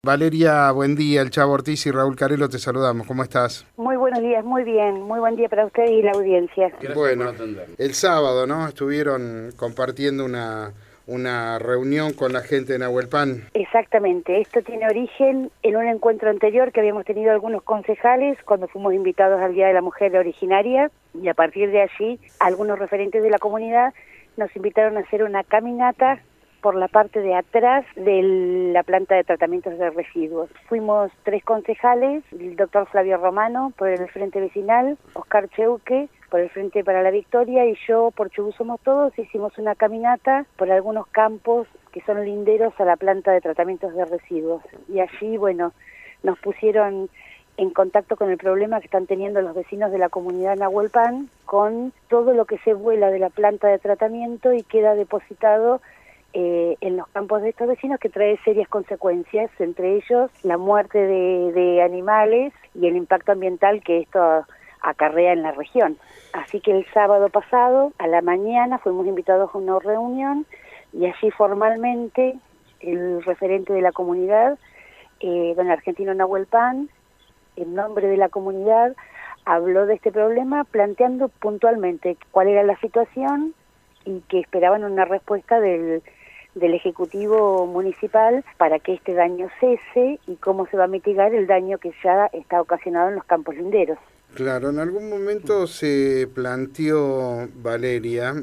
Valeria, buen día. El Chavo Ortiz y Raúl Carelo te saludamos. ¿Cómo estás? Muy buenos días, muy bien. Muy buen día para usted y la audiencia. Gracias bueno, por atendernos. El sábado, ¿no? Estuvieron compartiendo una reunión con la gente de Nahuelpan. Exactamente. Esto tiene origen en un encuentro anterior que habíamos tenido algunos concejales cuando fuimos invitados al Día de la Mujer Originaria, y a partir de allí algunos referentes de la comunidad nos invitaron a hacer una caminata por la parte de atrás de la planta de tratamientos de residuos. Fuimos 3 concejales, el doctor Flavio Romano por el Frente Vecinal, Oscar Cheuque por el Frente para la Victoria y yo por Chubut Somos Todos. Hicimos una caminata por algunos campos que son linderos a la planta de tratamientos de residuos. Y allí, bueno, nos pusieron en contacto con el problema que están teniendo los vecinos de la comunidad Nahuelpan con todo lo que se vuela de la planta de tratamiento y queda depositado en los campos de estos vecinos, que trae serias consecuencias, entre ellos la muerte de animales y el impacto ambiental que esto acarrea en la región. Así que el sábado pasado, a la mañana, fuimos invitados a una reunión y allí formalmente el referente de la comunidad, don Argentino Nahuelpan, en nombre de la comunidad, habló de este problema planteando puntualmente cuál era la situación y que esperaban una respuesta del Ejecutivo Municipal para que este daño cese y cómo se va a mitigar el daño que ya está ocasionado en los campos linderos. Claro, en algún momento se planteó, Valeria,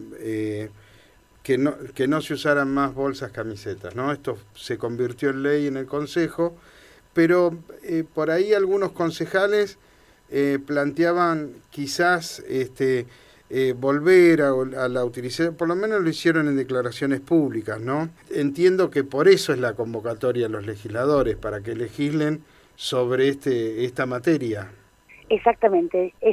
que no se usaran más bolsas camisetas, ¿no? Esto se convirtió en ley en el Consejo, pero por ahí algunos concejales planteaban quizás volver a la utilización, por lo menos lo hicieron en declaraciones públicas, ¿no? Entiendo que por eso es la convocatoria a los legisladores, para que legislen sobre esta materia. Exactamente, es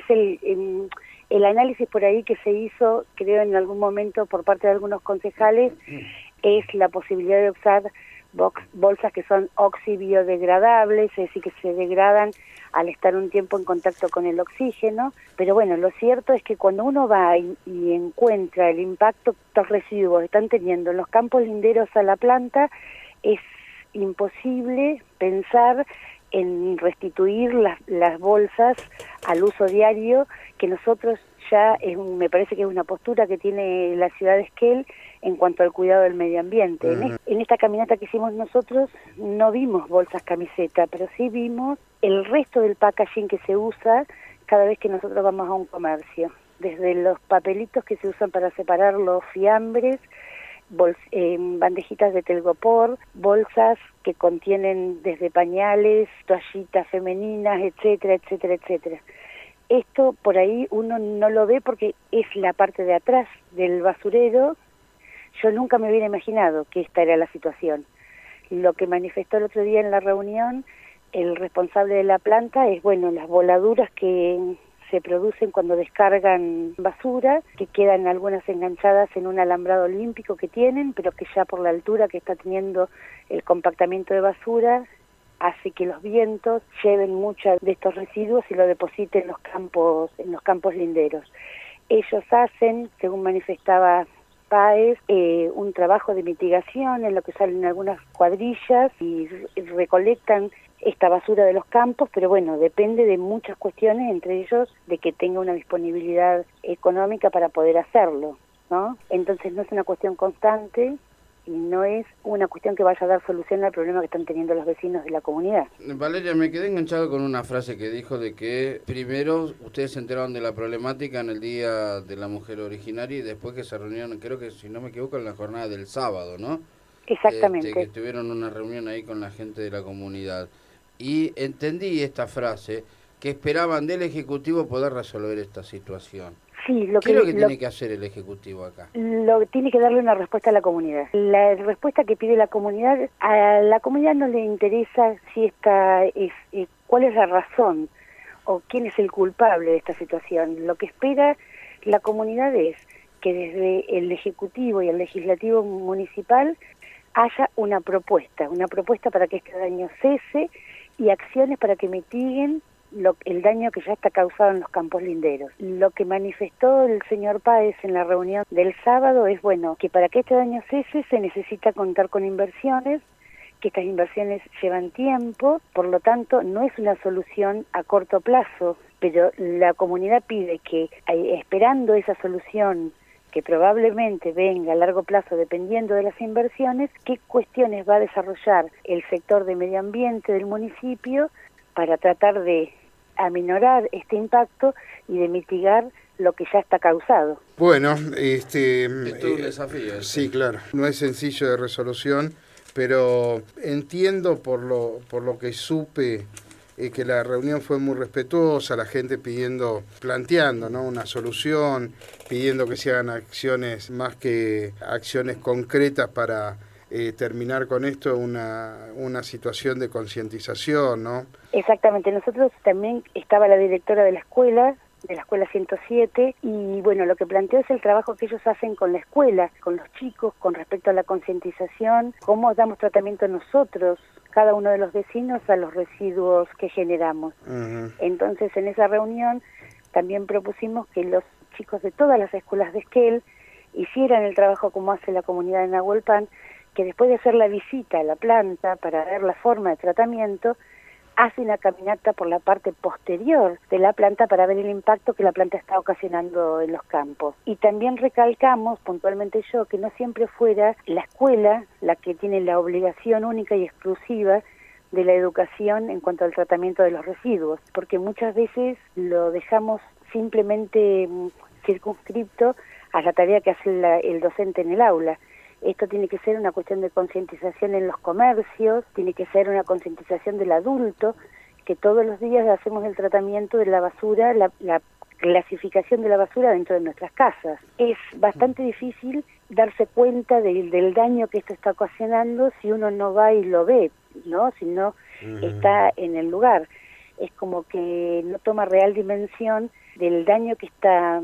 el análisis por ahí que se hizo, creo en algún momento por parte de algunos concejales, es la posibilidad de usar bolsas que son oxibiodegradables, es decir, que se degradan al estar un tiempo en contacto con el oxígeno. Pero bueno, lo cierto es que cuando uno va y encuentra el impacto que estos residuos están teniendo en los campos linderos a la planta, es imposible pensar en restituir las bolsas al uso diario, que nosotros ya me parece que es una postura que tiene la ciudad de Esquel en cuanto al cuidado del medio ambiente. En esta caminata que hicimos nosotros no vimos bolsas camiseta, pero sí vimos el resto del packaging que se usa cada vez que nosotros vamos a un comercio, desde los papelitos que se usan para separar los fiambres, bandejitas de telgopor, bolsas que contienen desde pañales, toallitas femeninas, etcétera, etcétera, etcétera. Esto por ahí uno no lo ve porque es la parte de atrás del basurero. Yo nunca me hubiera imaginado que esta era la situación. Lo que manifestó el otro día en la reunión el responsable de la planta es, bueno, las voladuras que se producen cuando descargan basura, que quedan algunas enganchadas en un alambrado olímpico que tienen, pero que ya por la altura que está teniendo el compactamiento de basura hace que los vientos lleven muchos de estos residuos y lo depositen en los campos linderos. Ellos hacen, según manifestaba Páez, un trabajo de mitigación en lo que salen algunas cuadrillas y recolectan esta basura de los campos, pero bueno, depende de muchas cuestiones, entre ellos de que tenga una disponibilidad económica para poder hacerlo, ¿no? Entonces no es una cuestión constante y no es una cuestión que vaya a dar solución al problema que están teniendo los vecinos de la comunidad. Valeria, me quedé enganchado con una frase que dijo de que primero ustedes se enteraron de la problemática en el Día de la Mujer Originaria y después que se reunieron, creo que si no me equivoco, en la jornada del sábado, ¿no? Exactamente. Que tuvieron una reunión ahí con la gente de la comunidad. Y entendí esta frase, que esperaban del Ejecutivo poder resolver esta situación. Sí, ¿Qué es lo que tiene que hacer el Ejecutivo acá? Tiene que darle una respuesta a la comunidad. La respuesta que pide la comunidad, a la comunidad no le interesa si esta es, cuál es la razón o quién es el culpable de esta situación. Lo que espera la comunidad es que desde el Ejecutivo y el Legislativo Municipal haya una propuesta para que este daño cese y acciones para que mitiguen el daño que ya está causado en los campos linderos. Lo que manifestó el señor Páez en la reunión del sábado es, bueno, que para que este daño cese se necesita contar con inversiones que estas inversiones llevan tiempo, por lo tanto no es una solución a corto plazo, pero la comunidad pide que, esperando esa solución que probablemente venga a largo plazo dependiendo de las inversiones, qué cuestiones va a desarrollar el sector de medio ambiente del municipio para tratar de aminorar este impacto y de mitigar lo que ya está causado. Bueno, Es todo un desafío. Sí, claro, no es sencillo de resolución, pero entiendo por lo que supe que la reunión fue muy respetuosa, la gente planteando, ¿no?, una solución, pidiendo que se hagan acciones más que acciones concretas para terminar con esto, una situación de concientización, ¿no? Exactamente, nosotros también estaba la directora de la escuela 107, y bueno, lo que planteo es el trabajo que ellos hacen con la escuela, con los chicos, con respecto a la concientización, cómo damos tratamiento nosotros, cada uno de los vecinos, a los residuos que generamos. Uh-huh. Entonces, en esa reunión también propusimos que los chicos de todas las escuelas de Esquel hicieran el trabajo como hace la comunidad de Nahuelpan, que después de hacer la visita a la planta para ver la forma de tratamiento, hace una caminata por la parte posterior de la planta para ver el impacto que la planta está ocasionando en los campos. Y también recalcamos, puntualmente yo, que no siempre fuera la escuela la que tiene la obligación única y exclusiva de la educación en cuanto al tratamiento de los residuos, porque muchas veces lo dejamos simplemente circunscripto a la tarea que hace el docente en el aula. Esto tiene que ser una cuestión de concientización en los comercios, tiene que ser una concientización del adulto, que todos los días hacemos el tratamiento de la basura, la clasificación de la basura dentro de nuestras casas. Es bastante difícil darse cuenta del daño que esto está ocasionando si uno no va y lo ve, ¿no? Si no está en el lugar. Es como que no toma real dimensión del daño que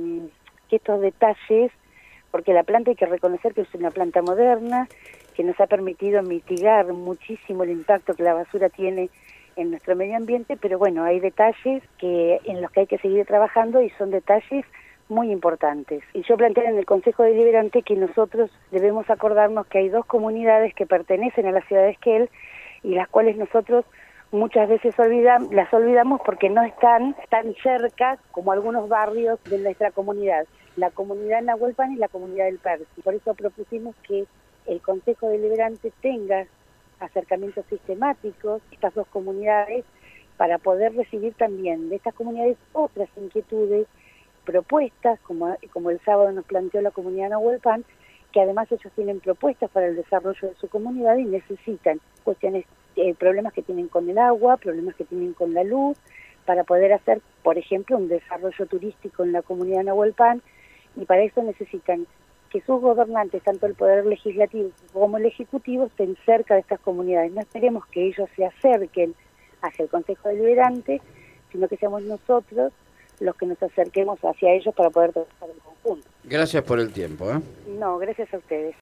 estos detalles, porque la planta hay que reconocer que es una planta moderna, que nos ha permitido mitigar muchísimo el impacto que la basura tiene en nuestro medio ambiente, pero bueno, hay detalles en los que hay que seguir trabajando y son detalles muy importantes. Y yo planteé en el Consejo Deliberante que nosotros debemos acordarnos que hay dos comunidades que pertenecen a la ciudad de Esquel y las cuales nosotros muchas veces las olvidamos porque no están tan cerca como algunos barrios de nuestra comunidad, la comunidad de Nahuelpan y la comunidad del Percy. Por eso propusimos que el Consejo Deliberante tenga acercamientos sistemáticos a estas dos comunidades para poder recibir también de estas comunidades otras inquietudes, propuestas, como el sábado nos planteó la comunidad de Nahuelpan, que además ellos tienen propuestas para el desarrollo de su comunidad y necesitan problemas que tienen con el agua, problemas que tienen con la luz, para poder hacer, por ejemplo, un desarrollo turístico en la comunidad de Nahuelpan, y para eso necesitan que sus gobernantes, tanto el Poder Legislativo como el Ejecutivo, estén cerca de estas comunidades. No esperemos que ellos se acerquen hacia el Consejo Deliberante, sino que seamos nosotros los que nos acerquemos hacia ellos para poder trabajar en conjunto. Gracias por el tiempo. No, gracias a ustedes.